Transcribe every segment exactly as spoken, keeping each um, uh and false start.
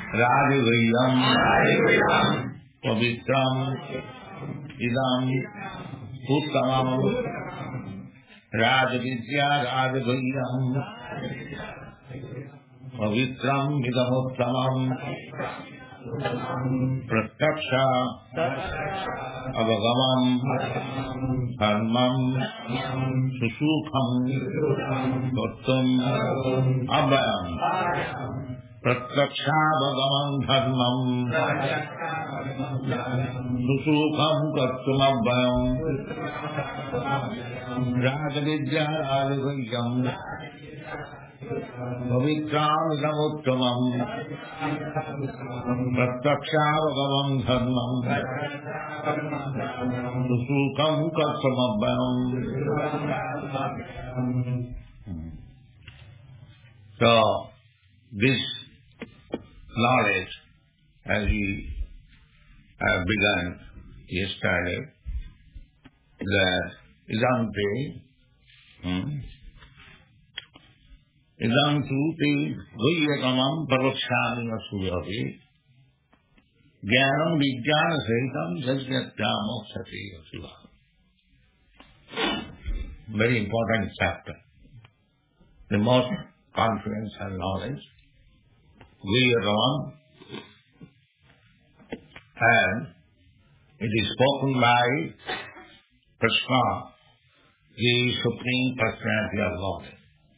Rajagrihyam Pavitram Idam Uttamam Rajavidya Rajagrihyam Pavitram Idam Uttamam Pratyaksha Avagamam Dharmam Susukham Gautam Abhayam Pratyaksha Avagamam Dharmam Susukham Gautam Abhayam Rajavidya Rajagrihyam Pavitram Idam Uttamam Pratyakshavagavam dharmam Susukam katsamabhayam. So, this knowledge, as we have begun yesterday, that Idamte, hmm, Idam Suti Vyakamam Parvakshami Asuyati Jnanam Vijnana Sahitam Sajnatya Mokshati Asiva. Very important chapter. The most confidence and knowledge. Vyakamam, and it is spoken by Krishna, the Supreme Personality of Godhead.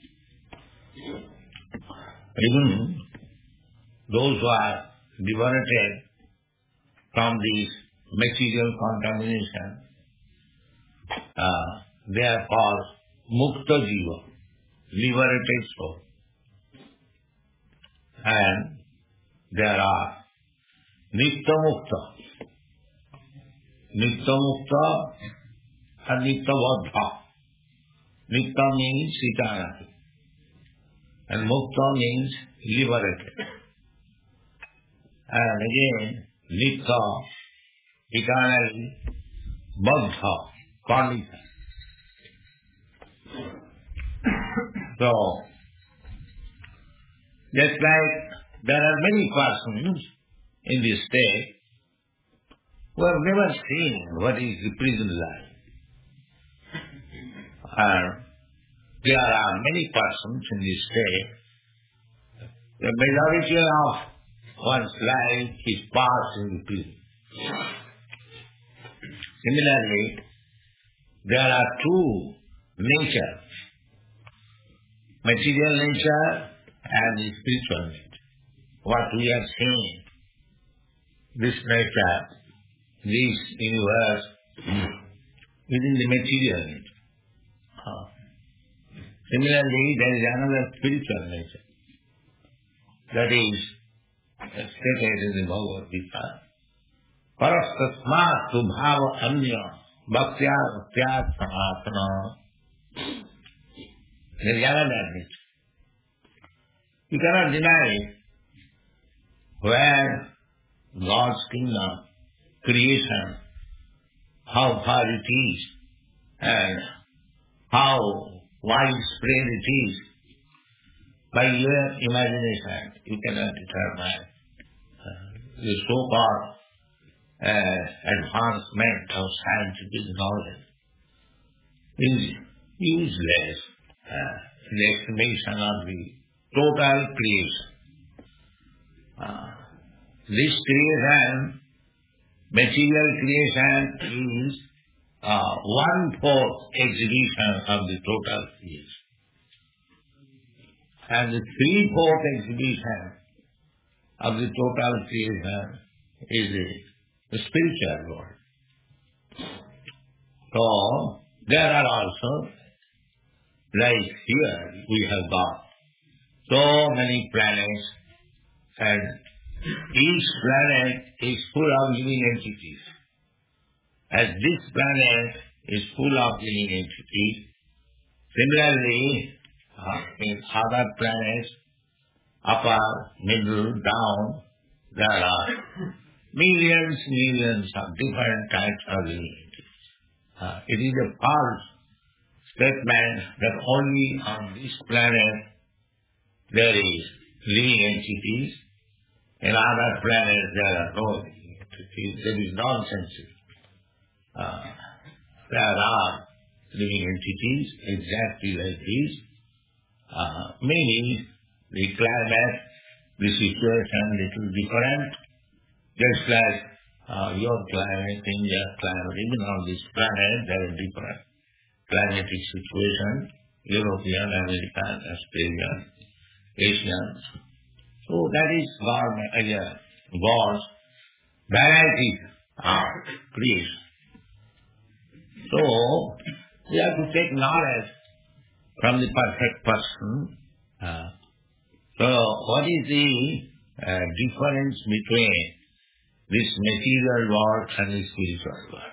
Even those who are liberated from this material contamination, uh, they are called Mukta Jiva, liberated soul. And there are Nitya Mukta, Nitya Mukta and Nitya Baddha. Nitya means eternity. And Mukta means liberated. And again, Nitya, eternally, Baddha, conditioned. So, just like there are many persons in this state who have never seen what is the prison life. And there are many persons in this state, the majority of one's life is passed in the prison. Similarly, there are two natures, material nature and the spiritual nature. What we have seen, this nature, this universe, is in the material nature. Uh, Similarly, there is another spiritual nature that is stated in the Bhagavad Gita. Parastasmat subhava anya bhaktya bhaktya samatana. There is another nature. You cannot deny where God's kingdom, creation, how far it is and how widespread it is. By your imagination, you cannot determine uh, the so-called uh, advancement of scientific knowledge is useless uh, in the estimation of the total creation. Uh, this creation, material creation, is Uh, one-fourth exhibition of the total creation. And the three-fourth exhibition of the total creation is the, the spiritual world. So, there are also, like here, we have got so many planets, and each planet is full of living entities. As this planet is full of living entities, similarly, uh, in other planets, upper, middle, down, there are millions, millions of different types of living entities. Uh, it is a false statement that only on this planet there is living entities, In other planets there are no living entities. That is nonsense. Uh, there are living entities exactly like this. Uh, meaning the climate, the situation little different. Just like uh, your climate, India's climate, even on this planet there are different climatic situation. European, American, Australian, Asian. So that is God, uh, God's variety of creation. So we have to take knowledge from the perfect person. Uh, so what is the uh, difference between this material world and the spiritual world?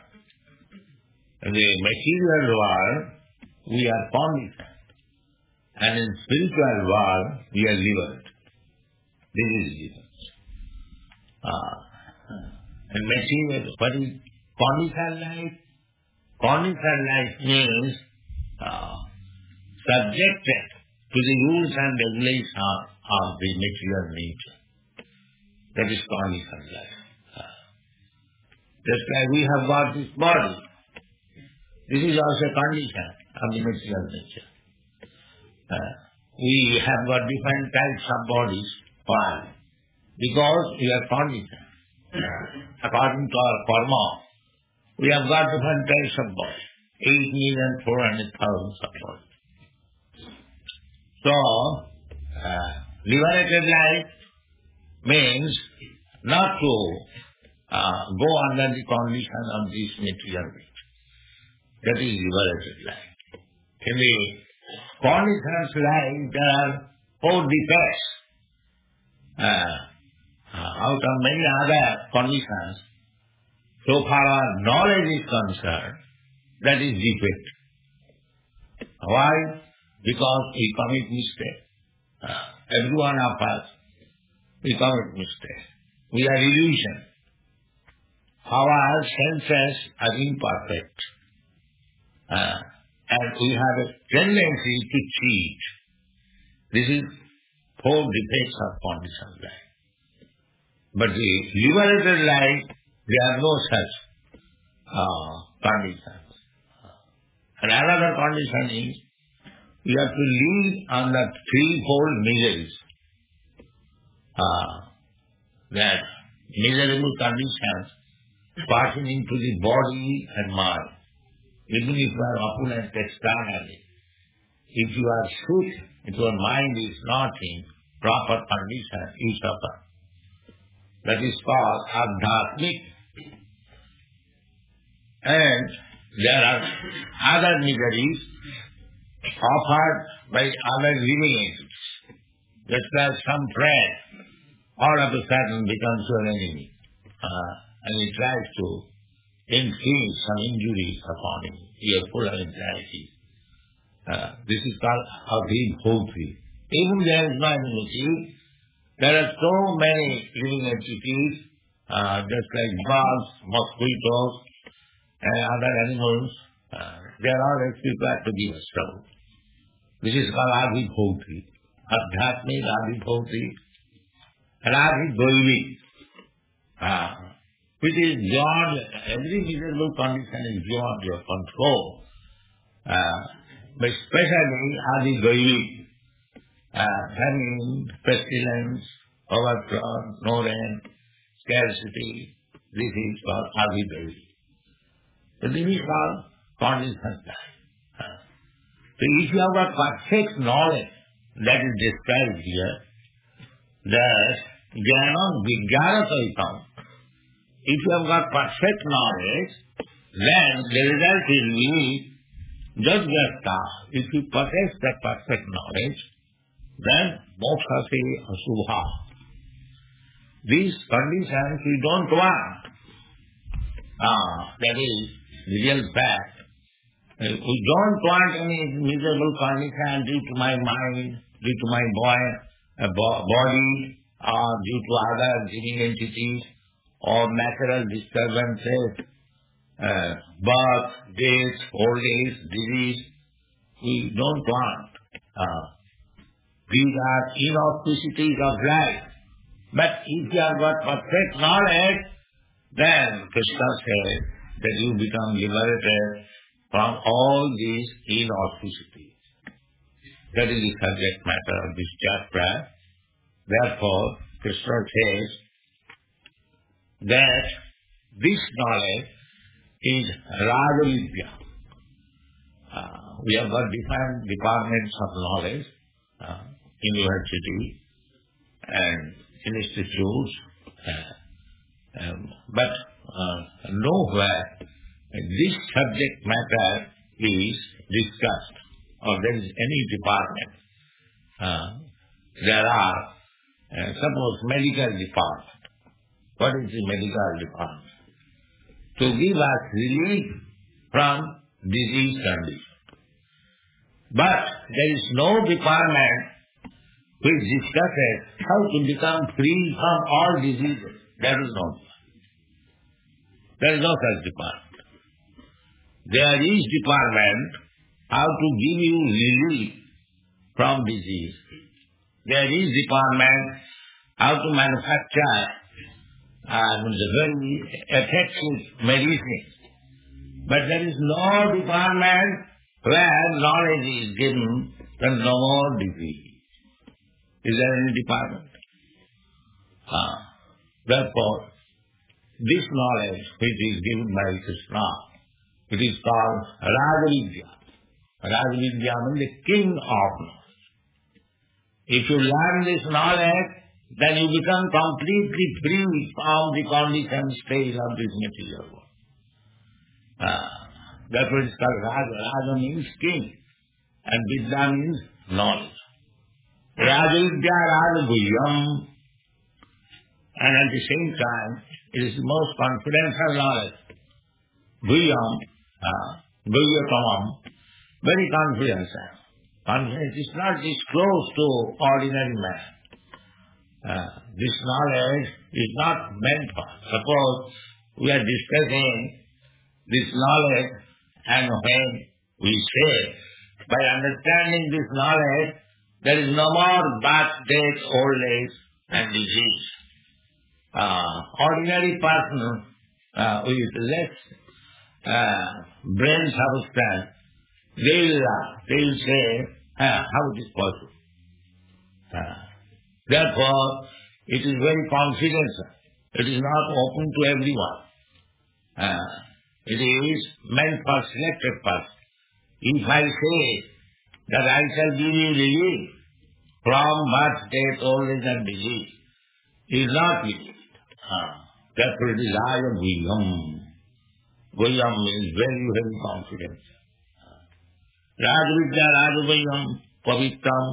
In the material world, we are conditioned, and in spiritual world, we are libered. This is the difference. Uh, in material, what is conditioned life? Conditioned life means uh, subjected to the rules and regulations of the material nature. That is conditioned life. Uh, just like we have got this body, this is also a condition of the material nature. Uh, we have got different types of bodies. Why? Because we are conditioned. Uh, according to our karma, we have got different types of bodies. Eight million four hundred thousand of bodies. So, uh, liberated life means not to uh, go under the condition of this material nature. That is liberated life. In the conditioned life, there are four defects. Uh, uh, out of many other conditions, so far our knowledge is concerned, that is defect. Why? Because we commit mistake. Uh, every one of us, we commit mistake. We are illusion. Our senses are imperfect. Uh, and we have a tendency to cheat. This is four defects of conditioned life. But the liberated life, there are no such uh, conditions. And another condition is, you have to live on the threefold miseries. Uh, that miserable conditions pertaining to the body and mind. Even if you are opulent externally, if you are sick, if your mind is not in proper condition, you suffer. That is called adhyatmic. And there are other miseries offered by other living entities. Just like some friend, all of a sudden becomes your enemy. Uh, and he tries to inflict some injuries upon him. He is full of anxiety. Uh, this is called abhibhoti. Even there is no enmity. There are so many living entities, uh, just like bugs, mosquitoes, and other animals. Uh, they are always prepared to give us trouble. This is called abhibhoti. Adhyatmic abhibhoti. And abhidaivi, uh, which is beyond, every miserable condition is beyond your control. Uh, but especially abhidaivi, uh, having pestilence, overthrow, no rain, scarcity, this is called abhidaivi. So this is called conditioned life. Uh, so if you have got perfect knowledge, that is described here, that jnanam vijnanataitam. If you have got perfect knowledge, then the result will be jajjata. If you possess that perfect knowledge, then mokshase asubha. These conditions we don't want. Ah, that is the real fact. We don't want any miserable condition due to my mind, due to my boy, uh, bo- body, or due to other living entities, or natural disturbances, uh, birth, death, old age, disease. We don't want. Uh, these are inauspicities of life. But if you have got perfect knowledge, then Krishna says that you become liberated from all these inauspicities. That is the subject matter of this chapter. Therefore, Krishna says that this knowledge is Rajavidya. Uh, we have got different departments of knowledge, uh, university and institutes, uh, um, but uh, nowhere this subject matter is discussed or there is any department. Uh, there are, uh, suppose medical department. What is the medical department? To give us relief from disease condition. But there is no department which discusses how to become free from all diseases. There is no. There is no such department. There is department how to give you relief from disease. There is department how to manufacture uh, very effective medicine. But there is no department where knowledge is given, then no more disease. Is there any department? Uh, therefore, this knowledge which is given by Krishna, it is called Rajavidya. Rajavidya means the king of knowledge. If you learn this knowledge, then you become completely free from the conditioned state of this material world. Uh, therefore it is called Raja. Raja means king, and Vidya means knowledge. Rajavidya Rajaguhyam, and at the same time, it is the most confidential knowledge. Guhyam, uh, Guhyatamam, very confidential. Confidence is not disclosed to ordinary man. Uh, this knowledge is not meant for. Suppose we are discussing this knowledge, and when we say, by understanding this knowledge, there is no more birth, death, old age, and disease. Uh, ordinary person uh, with less uh, brain substance, they will, uh, they will say, uh, how it is possible? Uh, therefore, it is very confidential. It is not open to everyone. Uh, it is meant for selected person. If I say that I shall give you relief from birth, death, old age and disease, it is not believed. Uh, therefore it is Raja Guhyam. Guhyam means very, very confident. Rajavidya Raja Guhyam, Pavitram.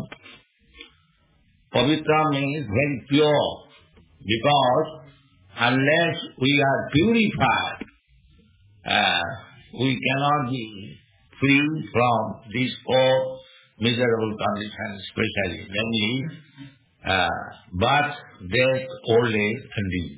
Pavitra means very pure, because unless we are purified, uh, we cannot be free from these four miserable conditions, especially namely uh, birth, death, old age, and disease.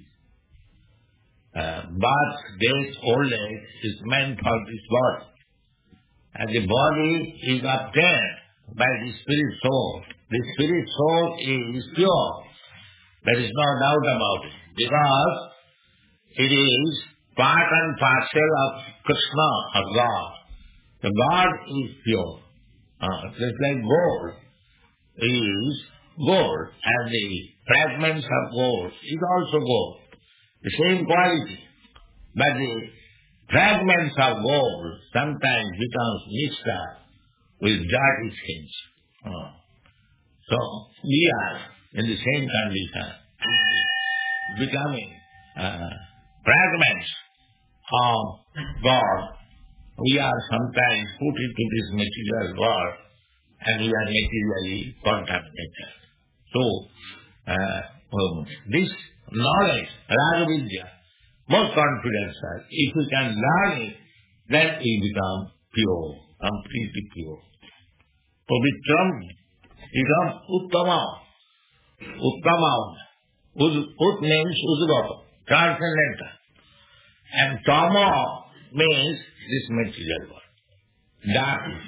Uh, birth, death, old age is meant for this body, and the body is obtained by the spirit soul. The spirit soul is pure. There is no doubt about it, because it is part and parcel of Krishna, of God. The God is pure. Uh, just like gold is gold, and the fragments of gold is also gold. The same quality. But the fragments of gold sometimes becomes mixed up with dirty things. Uh, so we are in the same condition, becoming uh, fragments of God. We are sometimes put into this material world, and we are materially contaminated. So, uh, um, this knowledge, Rajavidya, most confidential, if we can learn it, then we become pure, completely pure. Pavitram becomes Uttama. Uttama. Ud, ut means Udgata, transcendental. And Tama means this material world. Darkness.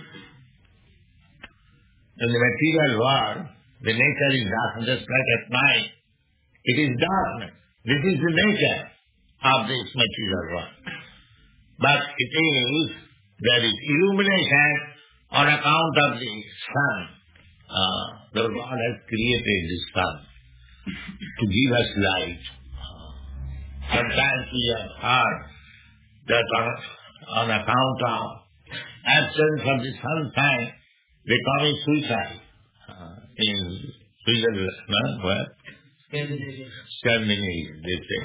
In the material world, the nature is dark, just like at night. It is darkness. This is the nature of this material world. But it is, there is illumination on account of the sun. Uh, the God has created the sun to give us light. Uh, sometimes we have heard that on, on account of absence of the sunshine, they commit suicide. Uh, in Switzerland, where? Scandinavia. Scandinavia, they say.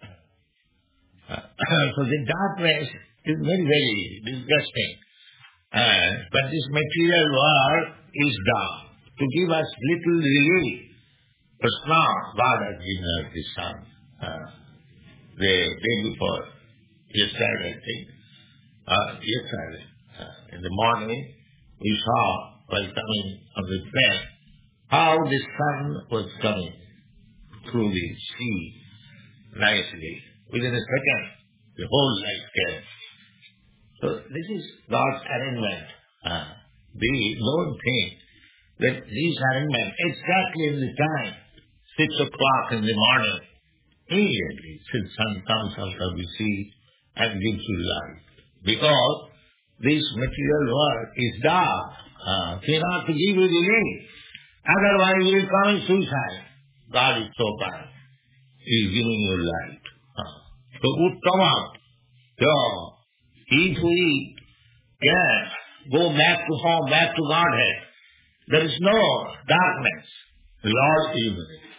Uh, so the darkness is very, very disgusting. Uh, but this material world is dark to give us little relief. But now God has given us the sun. Uh, the day before, yesterday, I think, uh, yesterday, uh, in the morning, we saw while coming on the train how the sun was coming through the sea nicely. Within a second, the whole light came. So this is God's arrangement. Uh, we don't think that this arrangement, exactly in the time, six o'clock in the morning, immediately the sun comes out of the sea and gives you light. Because this material world is dark. Uh, so not to give you the light. Otherwise you will commit suicide. God is so kind. He is giving you light. Uh, so Uttama, so if we can go back to home, back to Godhead, there is no darkness. Lord is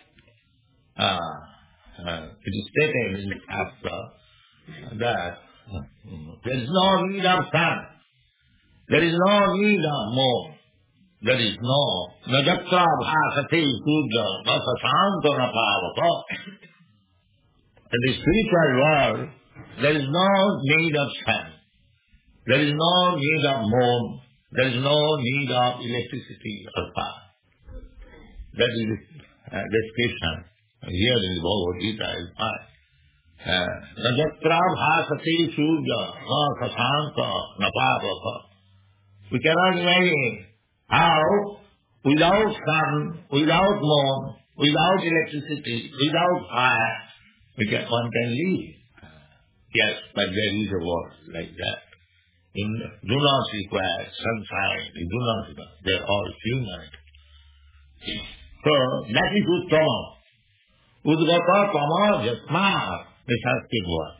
uh, uh, it is stated in the chapter that uh, there is no need of sun. There is no need of moon. There is no najatra bhasati surya nasasanto napavaka. In the spiritual world, there is no need of sun. There is no need of moon. There is no need of electricity or power. That is the uh, description here in the Bhagavad Gita is fine. Najatra bhasati surya nasasanto napavaka. We cannot imagine how, without sun, without moon, without electricity, without fire, we can, one can live. Yes, but there is a world like that. In, do not require sunshine, they do not require, they are all human. So, that is Uttama. Udgata Tama Jasma, the Sanskrit word,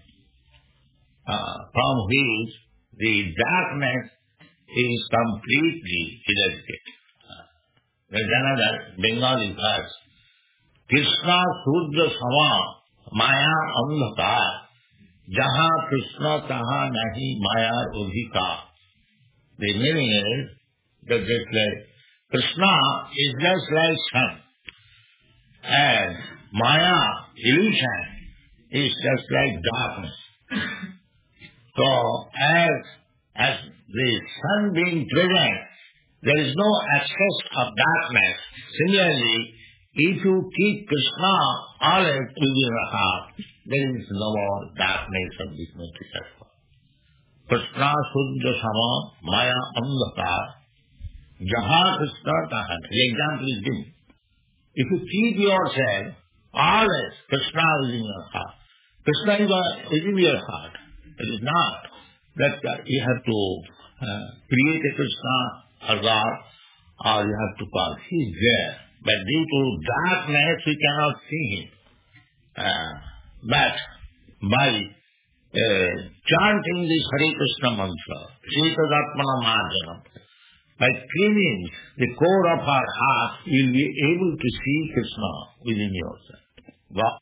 uh, from which the darkness is completely eradicated. There is another Bengali verse. Krishna Sudra Sama Maya Amlaka Jaha Krishna Taha Nahi Maya Udhika. The meaning is that just like Krishna is just like sun, and Maya, illusion, is just like darkness. So as as the sun being present, there is no access of darkness. Similarly, if you keep Krishna always within your heart, there is no more darkness of this material world. Krishna Sudra Sama Maya Amlaka Jaha Krishna Tahan. The example is given. If you keep yourself always Krishna within your heart, Krishna is within your heart. It is not that you have to uh, create a Krishna or God, or you have to call. He is there. But due to darkness, we cannot see him. Uh, but by uh, chanting this Hare Krishna mantra, Shetadatmana Marjanam, by cleaning the core of our heart, we will be able to see Krishna within yourself. God.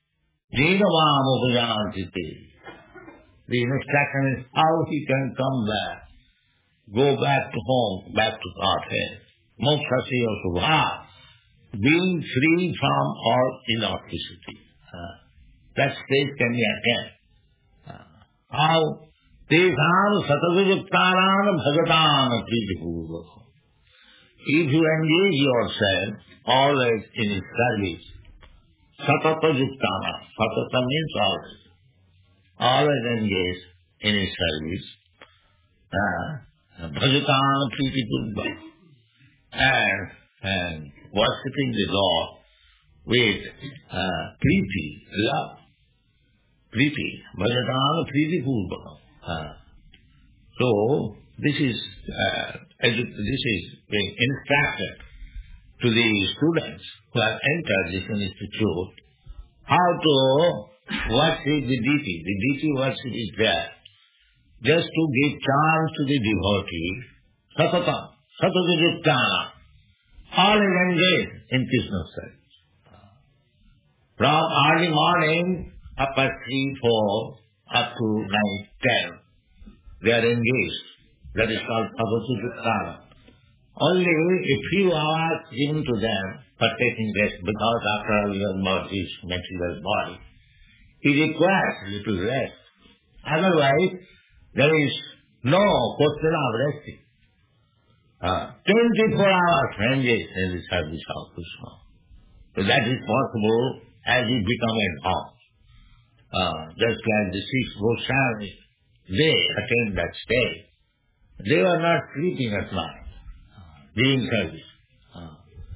The instruction is how he can come back, go back to home, back to Godhead. Mokshasya Subha, being free from all inelasticity. Uh, that state can be attained. Uh, how? Tesam satadujuktaran bhagatan pritipurvaka. If you engage yourself always in his service, satatajuktana, satata means always, always engaged in his service, uh, bhajatan pritipurvaka, and, and worshipping the Lord with uh, Preeti, love. Preeti. Bhajatam Preeti Purvakam. Uh, so, this is, uh, edu- this is being instructed to the students who have entered this institute how to worship the deity. The deity worship is there. Just to give chance to the devotee, Satatam, Sataduruptana, all is engaged in Krishna's service. From early morning up at three, four, up to night ten, they are engaged. That is called Sataduruptana. Only a few hours given to them for taking rest, because after all your body is material body, he requires little rest. Otherwise, there is no question of resting. Uh, twenty-four hours engaged in the service of Krishna. So that is possible as you become enhanced. Uh, just like the six Goswamis, they attained that state. They were not sleeping at night, doing service. Uh,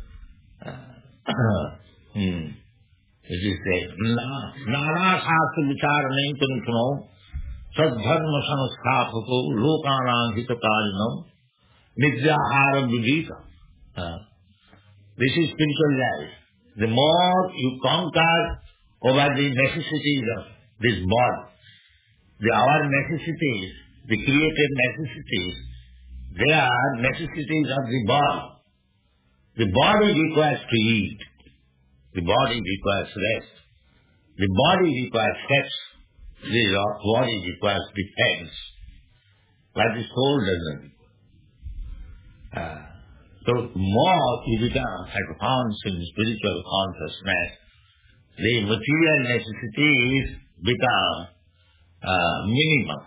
uh, hmm. It is said, Nana Sastra Vicharane Kunkuno, Sadharma Samasthapato, Lokanam Hitakarinam, Nidyaharam Vidita. This is spiritual life. The more you conquer over the necessities of this body, the our necessities, the created necessities, they are necessities of the body. The body requires to eat. The body requires rest. The body requires sex. The body requires defense. But the soul doesn't. Uh, so more you become advanced in spiritual consciousness, the material necessities become uh, minimum.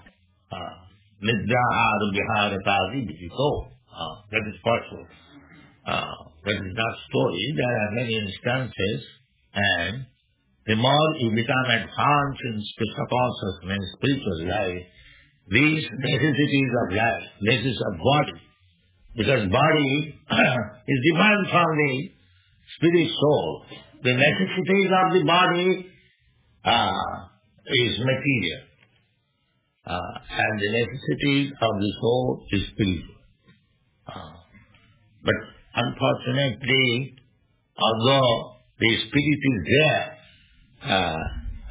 Nidra Viharatadi Vidito. That is possible. Uh, that is not story. There are many instances, and the more you become advanced in spiritual consciousness, spiritual life, these necessities of life, necessities of body, because body is different from the spirit soul. The necessities of the body uh, is material, uh, and the necessities of the soul is spiritual. Uh, but unfortunately, although the spirit is there, uh,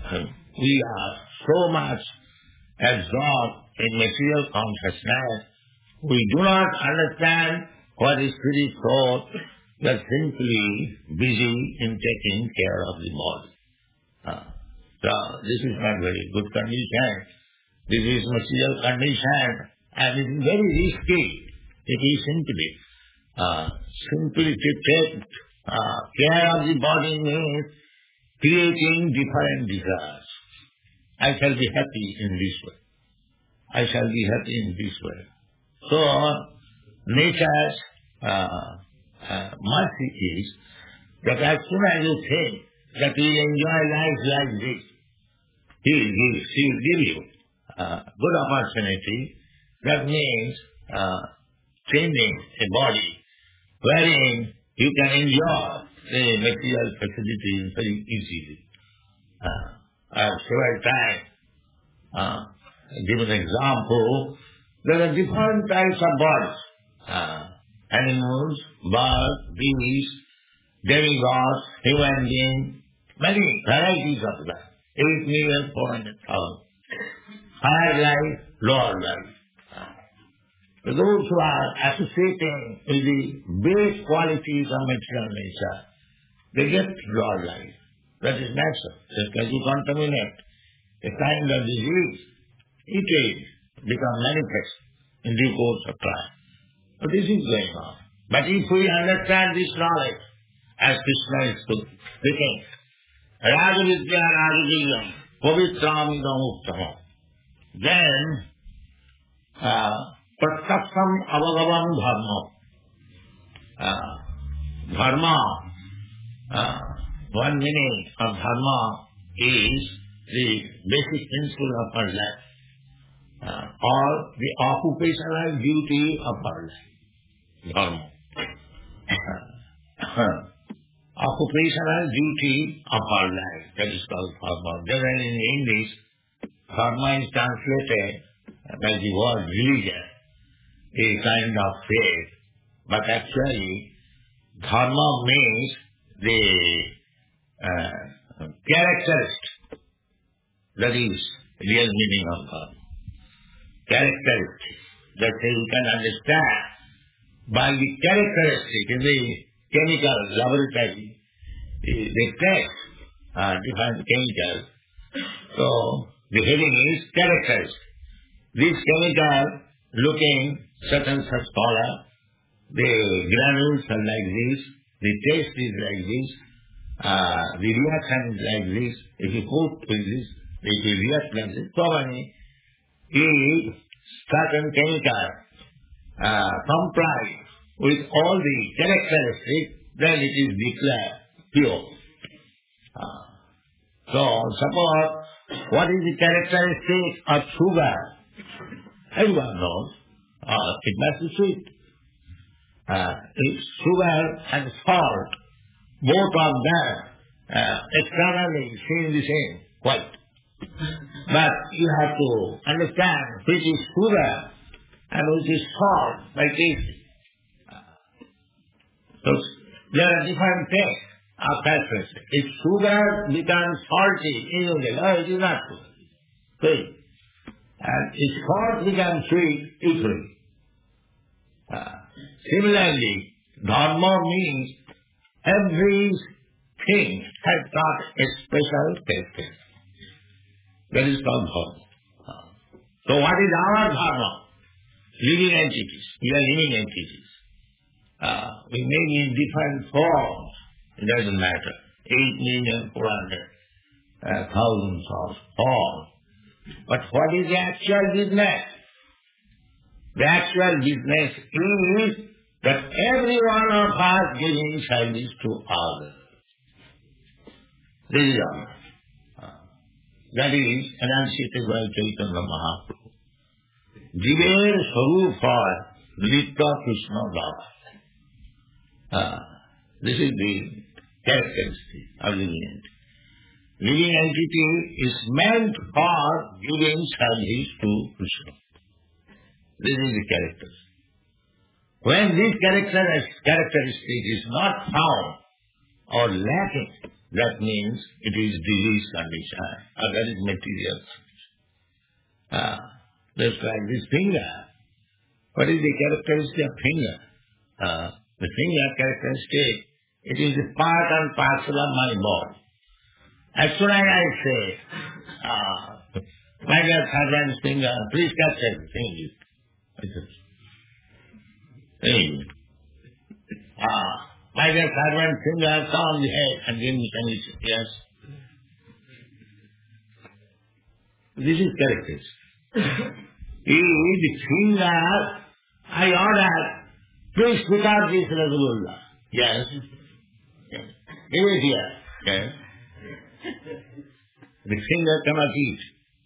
we are so much absorbed in material consciousness, we do not understand what is spirit soul. We are simply busy in taking care of the body. Uh, so this is not very good condition. This is material condition, and it is very risky. It is simply uh, simply to take uh, care of the body means creating different desires. I shall be happy in this way. I shall be happy in this way. So, nature's uh, uh, mercy is that as soon as you think that you enjoy life like this, He will give, he will give you uh, good opportunity. That means uh, changing a body wherein you can enjoy the material facilities very easily. Uh, I have several times uh, given an example. There are different types of bodies. Uh, animals, birds, beasts, demigods, human beings, many varieties of them. Eight million four hundred thousand. Higher life, lower life. Uh, those who are associating with the base qualities of material nature, they get lower life. That is natural. Just as you contaminate a kind of disease, it will become manifest in due course of time. So this is going on. But if we understand this knowledge, as Krishna is speaking, Rajavidya Rajavijam, Pavitramidam Uttamam, then uh, Pratyaksham Avagavam Dharma. Uh, dharma, uh, one meaning of dharma is the basic principle of our life, uh, or the occupational duty of our life. Dharma. Uh, occupational duty of our life. That is called dharma. Then in English, dharma is translated by the word religion, a kind of faith. But actually, dharma means the uh, characteristic. That is real meaning of dharma. Characteristic. That you can understand by the characteristic in the chemical laboratory, they test uh, different chemicals. So the heading is characteristic. This chemical looking certain such color, the granules are like this, the taste is like this, uh, the reaction is like this. If you put with this, it will react like this. So many, if certain chemical uh, comply with all the characteristics, then it is declared pure. Uh, so, suppose, what is the characteristic of sugar? Everyone knows. Uh, it must be sweet. Uh, it's sugar and salt, both of them uh, externally seem the same, quite. But you have to understand which is sugar and which is salt by tasting. So there are different tastes of characteristics. If sugar becomes salty, you will say, oh, it is not sugar. Sweet. And if salt becomes sweet, equally. Uh, similarly, dharma means everything has got a special taste. That is called dharma. Uh, so what is our dharma? Living entities. We are living entities. Uh, we may be in different forms. It doesn't matter. Eight million four hundred uh, thousands of forms. But what is the actual business? The actual business is that every one of us giving service to others. This is all. Uh, that is enunciated by Chaitanya Mahaprabhu. Jiver Swarupa Nitya Krishna Bhava. Uh, this is the characteristic of living entity. Living entity is meant for giving service to Krishna. This is the characteristic. When this characteristic is not found or lacking, that means it is disease condition, or that is material condition. Uh, just like this finger. What is the characteristic of finger? Uh, the finger characteristic, it is a part and parcel of my body. As soon as I say, uh, my dear servant's finger, please catch everything. Hey. Ah, my dear servant finger, come on the head and give me permission. Yes. This is characteristic. If the finger, I order, please pick out this Rasgulla. Yes. Yes. Give it here. Yes. The finger cannot eat.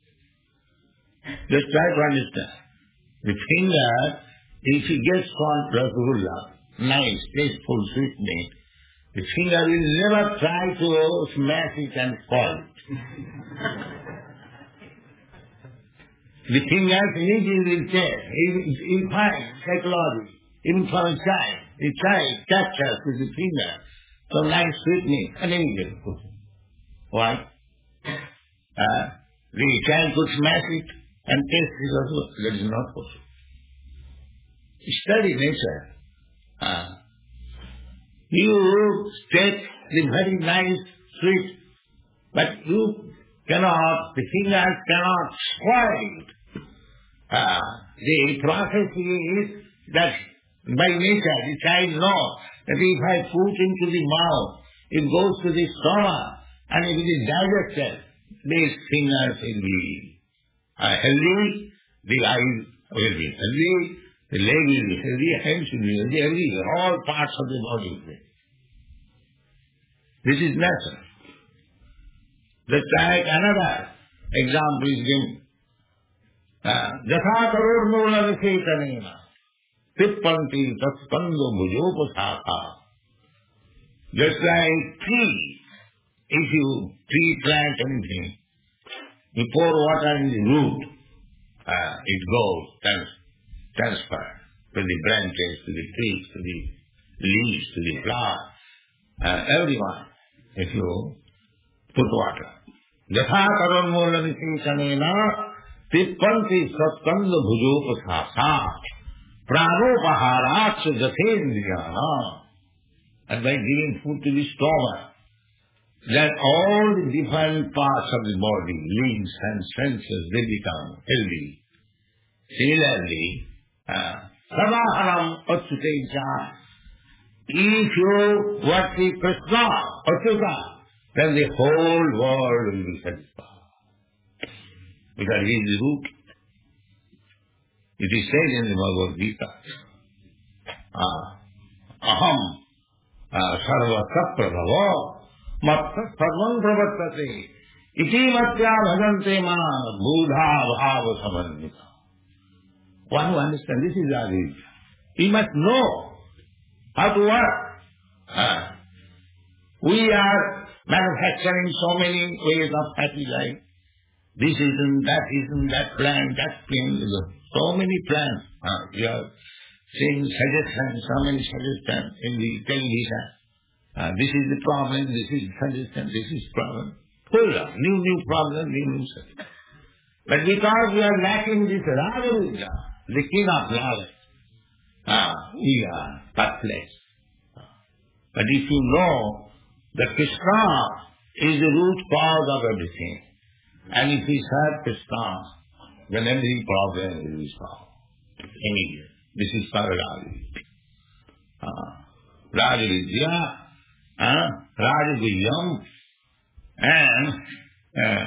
Just try to understand. The finger, if he gets caught Rasgulla, nice, tasteful, sweetness, the finger will never try to smash it and spoil it. The fingers immediately will say, in fact, psychology, even for a child, the child captures with the finger some nice sweetness and immediately puts it. Why? Uh, the child could smash it and taste it also. That is not possible. Study nature. Uh, you take the very nice sweet, but you cannot, the fingers cannot spoil it. Uh, the process is that by nature the child knows that if I put into the mouth, it goes to the stomach, and if it is digested, these fingers will be uh, healthy, the eye will be healthy, the leg will be healthy, hands will be healthy, everything, all parts of the body will be. This is natural. Let's take another example is given. Jatha karor mula visetanena, tippanti tatskando bhujopasatha. Just like tree. If you tree plant anything, you pour water in the root, uh, it goes, trans- transfer to the branches, to the trees, to the leaves, to the flowers, uh, everyone, if you put water. Yatha karanmolani sinkanena tippanti satkanda bhujopasasa pranopaharat jathendriyana. And by giving food to the stomach, then all the different parts of the body, limbs and senses, they become healthy. Similarly, Savahanam Achyuteja, if you worship Krishna, Achyuta, then the whole world will be satisfied. Because he is the root. It is said in the Bhagavad Gita, Aham sarva prabhava matta sarvam pravartate iti matya bhajante ma buddha bhava samannita. One who understands this is Aditya. He must know how to work. Uh, we are manufacturing so many ways of happy life. This isn't, that isn't, that plan, that plan, so many plans. Uh, we are seeing suggestions, so many suggestions in the television. Uh, this is the problem, this is the suggestion, this is the problem. Full of new, new problem, new, new suggestion. But because we are lacking this Raja, the king of knowledge, uh, we are perplexed. Uh, but if you know that Krishna is the root cause of everything, and if we serve Krishna, then every problem will be solved immediately. This is called Rajavidya. Uh, Rajavidya, uh, Rajavidyam, and uh,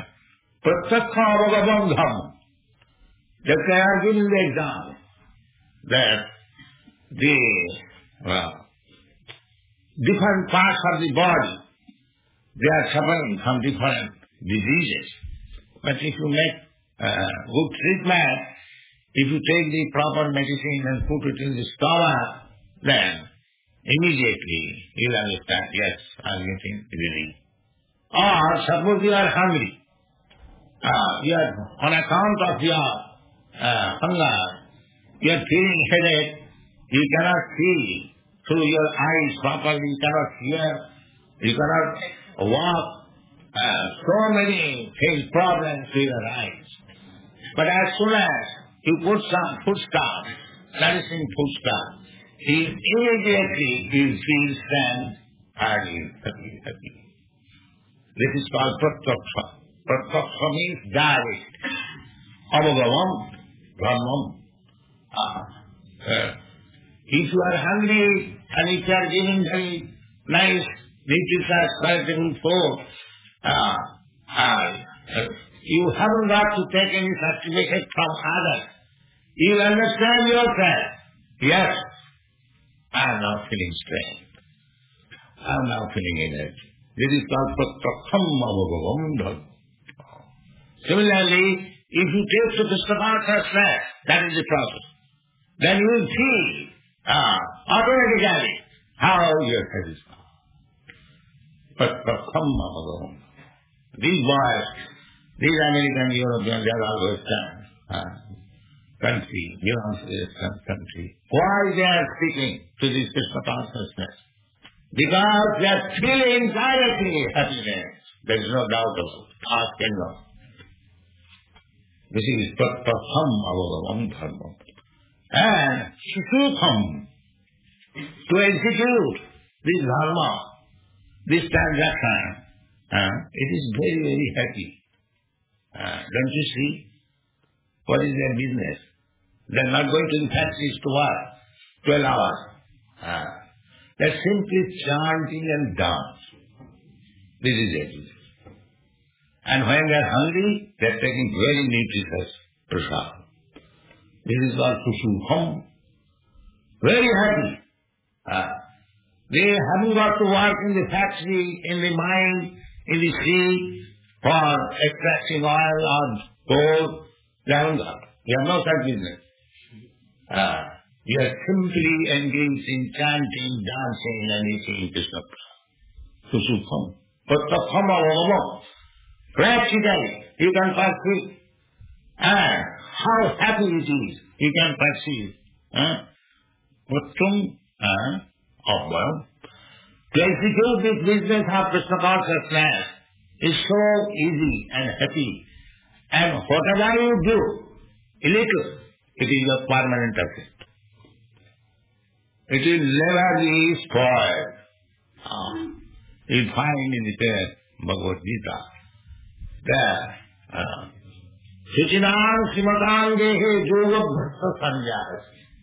Pratyakha. That they are giving the example that the uh, different parts of the body, they are suffering from different diseases. But if you make uh, good treatment, if you take the proper medicine and put it in the stomach, then immediately you will understand, yes, I am getting relief. Or suppose you are hungry, uh, you are, on account of your uh, hunger, you are feeling headache, you cannot see through your eyes properly, you cannot hear, you cannot walk. Uh, so many things, problems with your eyes. But as soon as you put some foodstuff, nourishing foodstuff, he immediately you feel strength and you happy, happy. This is called Pratyakha. Pratyakha means direct. Avagavam, Brahmam. Uh, uh, if you are hungry and if you are giving very nice, nutritious, palatable food, Uh, uh, you haven't got to take any certificate from others. You understand yourself. Yes, I am now feeling strength. I am now feeling energy. This is called Pratyakkham Avagavam Dharma. Similarly, if you take to Krishna consciousness, that is the process, then you will see uh, automatically how you are satisfied. Pratyakkham Avagavam. These boys, these American, European, they are all Western uh, country, Western country. Why they are speaking to this Krishna consciousness? Because they are feeling directly happiness. There is no doubt about it. Ask anyone. This is Pratyakkham Avagavam Dharma. And Susukham, to execute this dharma, this transaction, Uh, it is very, very happy. Uh, don't you see? What is their business? They are not going to the factories to work twelve hours. Uh, they are simply chanting and dance. This is their business. And when they are hungry, they are taking very nutritious prasad. This is called Susukham. Very happy. Uh, they haven't got to work in the factory, in the mine, in the sea, for extracting oil or gold. They haven't got. You have no such business. Uh, you are simply engaged in chanting, dancing, and eating Krishna. Susukham. Prattakham avamam. Practically, you can perceive. And how happy it is, you can perceive. Prattam avamam. To execute this business of Krishna consciousness is so easy and happy. And whatever you do, little, it is a permanent effect. It will never be spoiled. Ah. You find in the Bhagavad Gita that Suchinam Simatam Dehe Yoga Bhakta Sanjaya.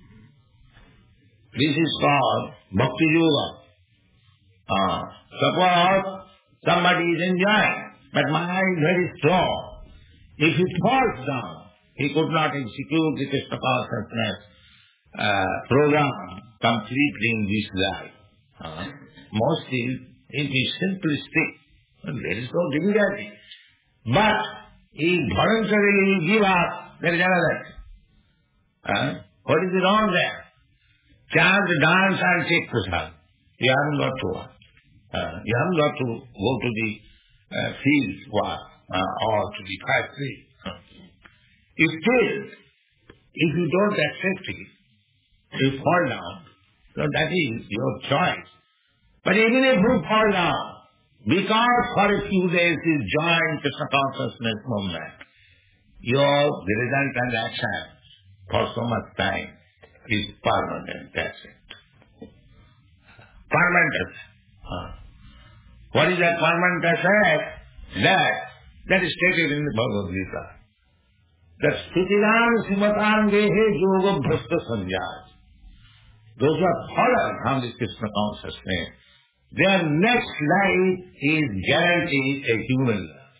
This is called Bhakti Yoga. Ah. Suppose somebody is enjoying, but mind is very strong. If he falls down, he could not execute the Krishna consciousness uh, program completely in this life. Uh, mostly, it is simplistic. There is no difficulty. But he voluntarily give up, there is another thing. Uh, what is the wrong there? Chant, dance and take prasad. You haven't got to work. Uh, you haven't got to go to the uh, field work uh, or to the factory. Uh. If still, if you don't accept it, you fall down, so that is your choice. But even if you fall down, because for a few days you join Krishna consciousness movement, your the result and action for so much time is permanent, that's it. Permanent effect. Huh. What is that permanent effect? That, that is stated in the Bhagavad Gita. That Sthitiram Simatam Dehe Yoga Bhasta Sanjaya. Those who are fallen from this Krishna consciousness, their next life is guaranteed a human life.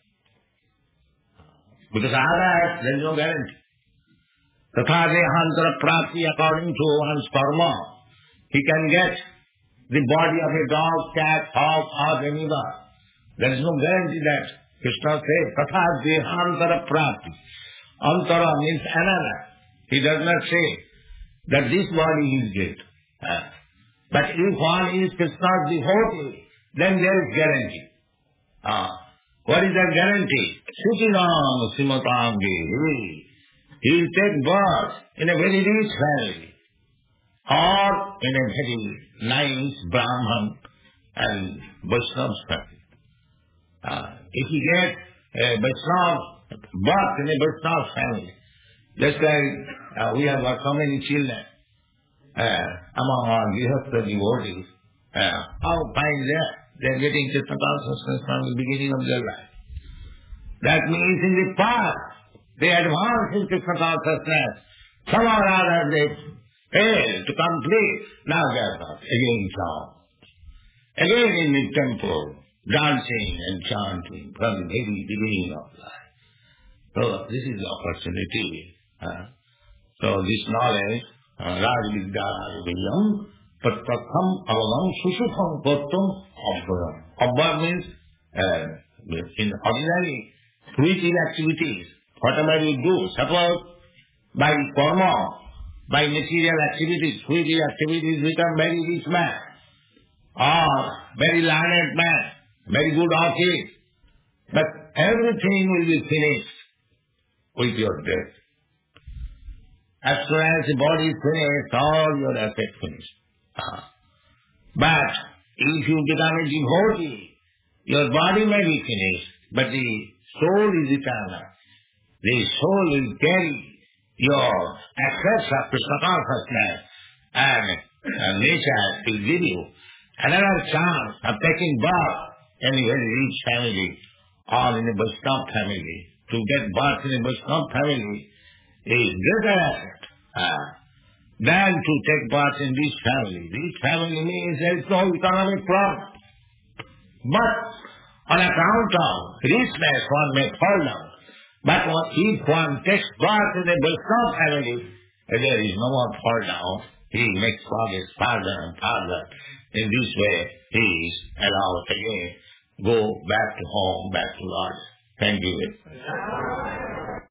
Because otherwise there is no guarantee. Tatha dehantara prapti, according to one's karma, he can get the body of a dog, cat, hawk or amoeba. There is no guarantee that. Krishna says, Tatha dehantara prapti. Antara means another. He does not say that this body is great. Uh, but if one is Krishna's devotee, then there is guarantee. Uh, what is that guarantee? Suchinam Simatam Dehe. He will take birth in a very rich family or in a very nice Brahman and Vaishnava family. Uh, if he gets a Vaishnava birth in a Vaishnava family, just like uh, we have got so many children uh, among our Grihastha devotees, uh, how fine they are. They are getting Krishna consciousness from the beginning of their life. That means in the past, they advanced in Krishna consciousness. Somehow or other they failed to complete. Now they are not. Again song. Again in the temple, dancing and chanting from the very beginning of life. So this is the opportunity. Uh, so this knowledge, Rajvidya Vijayam, Prattakham Avamam Susukham Prattam Abhayam. Abhayam means uh, in ordinary fruitive activities, whatever you do, suppose by karma, by material activities, fruitive activities become very rich man, or very learned man, very good office, but everything will be finished with your death. As soon as the body is finished, all your assets finished. Uh, but if you become a devotee, your body may be finished, but the soul is eternal. The soul will carry your assets of Krishna consciousness, and uh, nature will give you another chance of taking birth in a very rich family or in a Vaishnava family. To get birth in a Vaishnava family is greater asset uh, than to take birth in this family. This family means there is no economic problem. But on account of richness, one may fall down. But if one takes birth in a Vaishnava family, there is no more fall down. He makes progress farther and farther. In this way, he is allowed again go back to home, back to Lord. Thank you.